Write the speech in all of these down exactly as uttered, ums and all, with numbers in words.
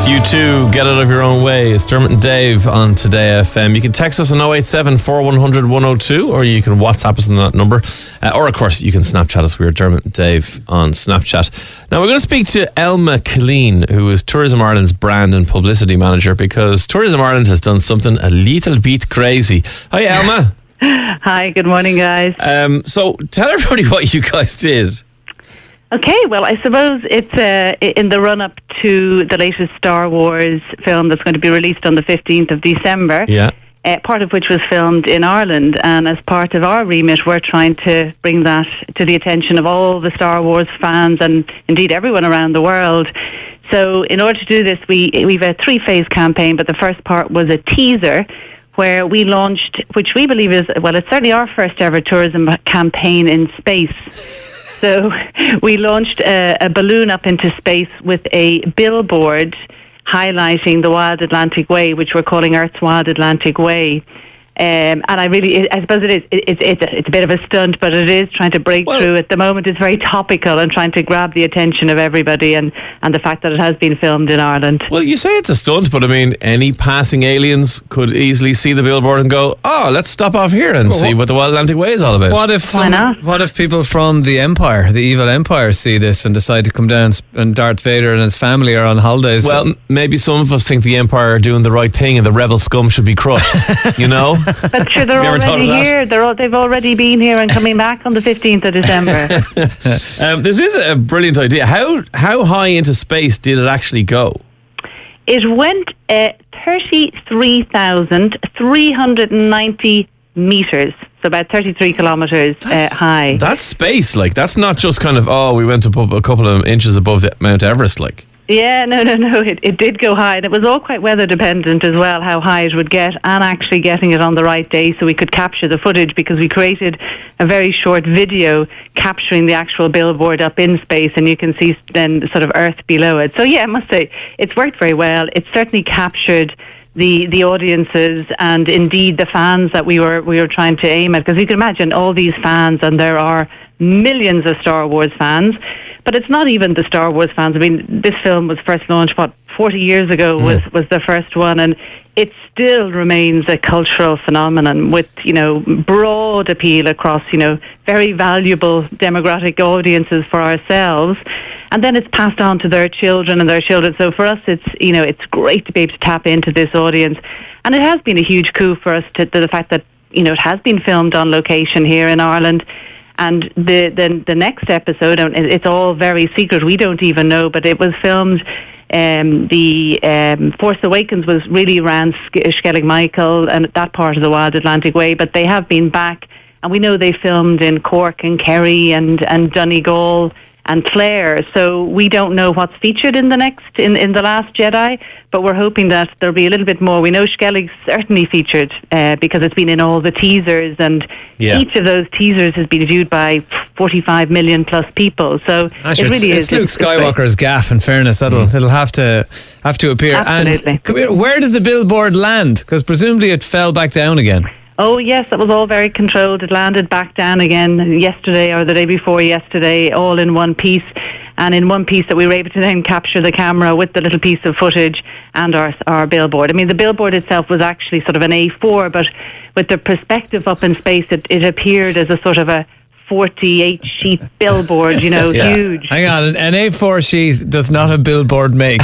You too, get out of your own way. It's Dermot and Dave on Today F M. You can text us on oh eight seven, four one zero zero, one oh two, or you can WhatsApp us on that number. Uh, or, of course, you can Snapchat us. We're Dermot and Dave on Snapchat. Now, we're going to speak to Elma Killeen, who is Tourism Ireland's brand and publicity manager, because Tourism Ireland has done something a little bit crazy. Hi, Elma. Hi, good morning, guys. Um, so, tell everybody what you guys did. Okay, well, I suppose it's uh, in the run-up to the latest Star Wars film that's going to be released on the fifteenth of December, Yeah. uh, part of which was filmed in Ireland. And as part of our remit, we're trying to bring that to the attention of all the Star Wars fans and indeed everyone around the world. So in order to do this, we, we've a three-phase campaign, but the first part was a teaser where we launched, which we believe is, well, it's certainly our first ever tourism campaign in space. So we launched a, a balloon up into space with a billboard highlighting the Wild Atlantic Way, which we're calling Earth's Wild Atlantic Way. Um, and I really, I suppose it is, it, it's, it's, a, it's a bit of a stunt, but it is trying to break well, through. At the moment, it's very topical and trying to grab the attention of everybody, and, and the fact that it has been filmed in Ireland. Well, you say it's a stunt, but I mean, any passing aliens could easily see the billboard and go, oh, let's stop off here and well, see what the Wild Atlantic Way is all about. What if Why some, not? What if people from the Empire, the evil Empire, see this and decide to come down and Darth Vader and his family are on holidays? Well, m- maybe some of us think the Empire are doing the right thing and the rebel scum should be crushed, you know? But sure, they're already here. They're all, they've already been here and coming back on the fifteenth of December. um, this is a brilliant idea. How how high into space did it actually go? It went uh, thirty-three thousand three hundred ninety metres, so about thirty-three kilometres uh, high. That's space, like. That's not just kind of, oh, we went above, a couple of inches above the Mount Everest, like. Yeah, no, no, no. It, it did go high, and it was all quite weather dependent as well, how high it would get, and actually getting it on the right day so we could capture the footage, because we created a very short video capturing the actual billboard up in space, and you can see then sort of Earth below it. So yeah, I must say, it's worked very well. It's certainly captured the the audiences and indeed the fans that we were we were trying to aim at, because you can imagine all these fans, and there are millions of Star Wars fans. But it's not even the Star Wars fans. I mean, this film was first launched, what, forty years ago was, mm. was the first one, and it still remains a cultural phenomenon with, you know, broad appeal across, you know, very valuable demographic audiences for ourselves. And then it's passed on to their children and their children. So for us, it's, you know, it's great to be able to tap into this audience. And it has been a huge coup for us, to, to the fact that, you know, it has been filmed on location here in Ireland. And the, the the next episode, it's all very secret. We don't even know, but it was filmed. Um, the um, Force Awakens was really around Skellig Michael and that part of the Wild Atlantic Way. But they have been back, and we know they filmed in Cork and Kerry and, and Donegal and Clare. So we don't know what's featured in the next, in, in The Last Jedi, but we're hoping that there'll be a little bit more. We know Skellig's certainly featured uh, because it's been in all the teasers, and yeah. each of those teasers has been viewed by forty-five million plus people. So Actually, it really it's, is. It's Luke Skywalker's gaff, in fairness. That'll, mm. it'll have to have to appear. Absolutely. And come here, where did the billboard land? Because presumably it fell back down again. Oh, yes, that was all very controlled. It landed back down again yesterday or the day before yesterday, all in one piece. And in one piece that we were able to then capture the camera with the little piece of footage and our our billboard. I mean, the billboard itself was actually sort of an A four, but with the perspective up in space, it, it appeared as a sort of a forty-eight sheet billboard, you know, yeah. huge. Hang on, an A four sheet does not a billboard make.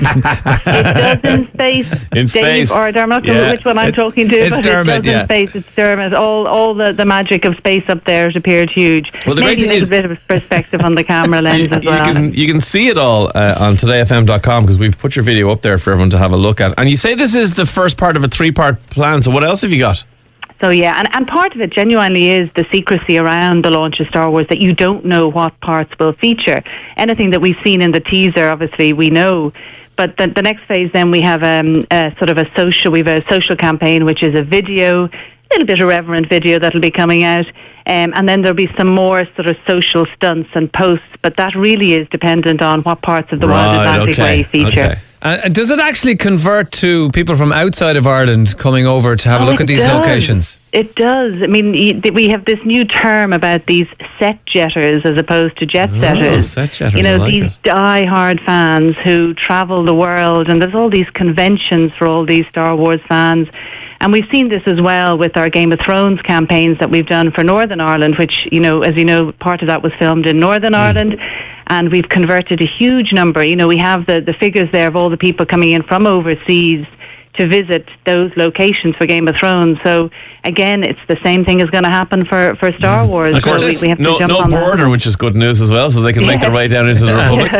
It does in space. In Dave space. Or I'm not sure yeah. which one I'm it, talking to. It's but Dermot, it does yeah. in space. It's Dermot. All, all the, the magic of space up there, it appeared huge. Well, the Maybe great thing a little is, bit of perspective on the camera lens you, as well. You can, you can see it all uh, on today f m dot com, because we've put your video up there for everyone to have a look at. And you say this is the first part of a three-part plan, so what else have you got? So yeah, and, and part of it genuinely is the secrecy around the launch of Star Wars, that you don't know what parts will feature. Anything that we've seen in the teaser, obviously, we know. But the, the next phase then we have um, a sort of a social, we have a social campaign, which is a video little bit irreverent video that'll be coming out. Um, and then there'll be some more sort of social stunts and posts, but that really is dependent on what parts of the Right, Wild Atlantic okay, Way feature. okay. Uh, does it actually convert to people from outside of Ireland coming over to have a Oh, look it at these does. locations? It does. I mean, y- we have this new term about these set jetters as opposed to jet Oh, setters. set jetters, You know, I like these it. die-hard fans who travel the world, and there's all these conventions for all these Star Wars fans. And we've seen this as well with our Game of Thrones campaigns that we've done for Northern Ireland, which, you know, as you know, part of that was filmed in Northern Ireland. And we've converted a huge number. You know, we have the, the figures there of all the people coming in from overseas to visit those locations for Game of Thrones. So, again, it's the same thing is going to happen for, for Star Wars. Of course, so we, we have to no, jump no on that. border, which is good news as well, so they can make their way down into the Republic.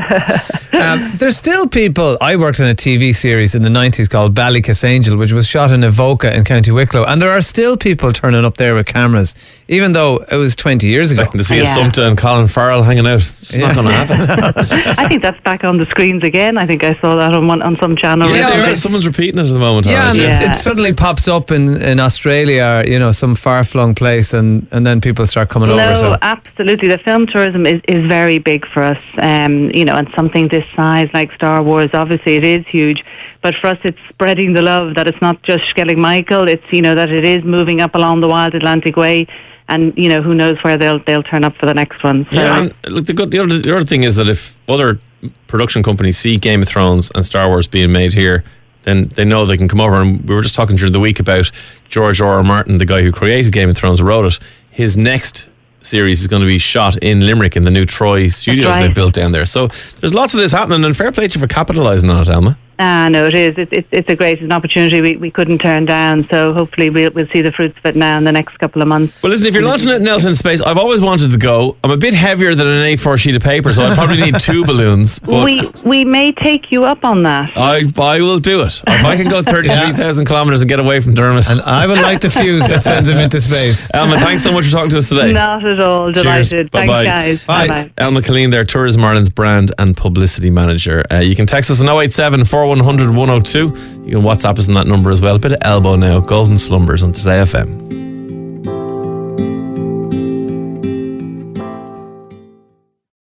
Um, there's still people. I worked in a T V series in the nineties called Ballykissangel, which was shot in Avoca in County Wicklow, and there are still people turning up there with cameras, even though it was twenty years ago. Expecting to see Yeah. Assumpta and Colin Farrell hanging out. It's not going to happen. I think that's back on the screens again. I think I saw that on one, on some channel. Yeah, recently. they are. Someone's repeating it at the moment. Yeah, and already. it, Yeah. it suddenly pops up in, in Australia, you know, some far-flung place, and, and then people start coming No, over. So absolutely. The film tourism is, is very big for us, um, you know, and something this size like Star Wars, obviously it is huge. But for us, it's spreading the love that it's not just Skellig Michael. It's, you know, that it is moving up along the Wild Atlantic Way. And, you know, who knows where they'll they'll turn up for the next one. So, Yeah, and look, the, good, the, other, the other thing is that if other production companies see Game of Thrones and Star Wars being made here, then they know they can come over. And we were just talking during the week about George R. R. Martin, the guy who created Game of Thrones, wrote it. His next series is going to be shot in Limerick in the new Troy studios right. they've built down there. So there's lots of this happening, and fair play to you for capitalising on it, Alma. Ah, no, it is. It, it, it's a great an opportunity we, we couldn't turn down. So hopefully we'll, we'll see the fruits of it now in the next couple of months. Well, listen, if you're launching it Nelson Space, I've always wanted to go. I'm a bit heavier than an A four sheet of paper, so I probably need two balloons. But We we may take you up on that. I, I will do it. If I can go thirty-three thousand kilometres and get away from Dermot. and I would like the fuse that sends him into space. Alma, thanks so much for talking to us today. Not at all. Delighted. Bye-bye. Thanks, guys. Bye. Bye-bye. Alma Colleen there, Tourism Ireland's brand and publicity manager. Uh, you can text us on oh eight seven, four one zero zero, one oh two. You can WhatsApp us on that number as well. A bit of elbow now. Golden Slumbers on Today F M.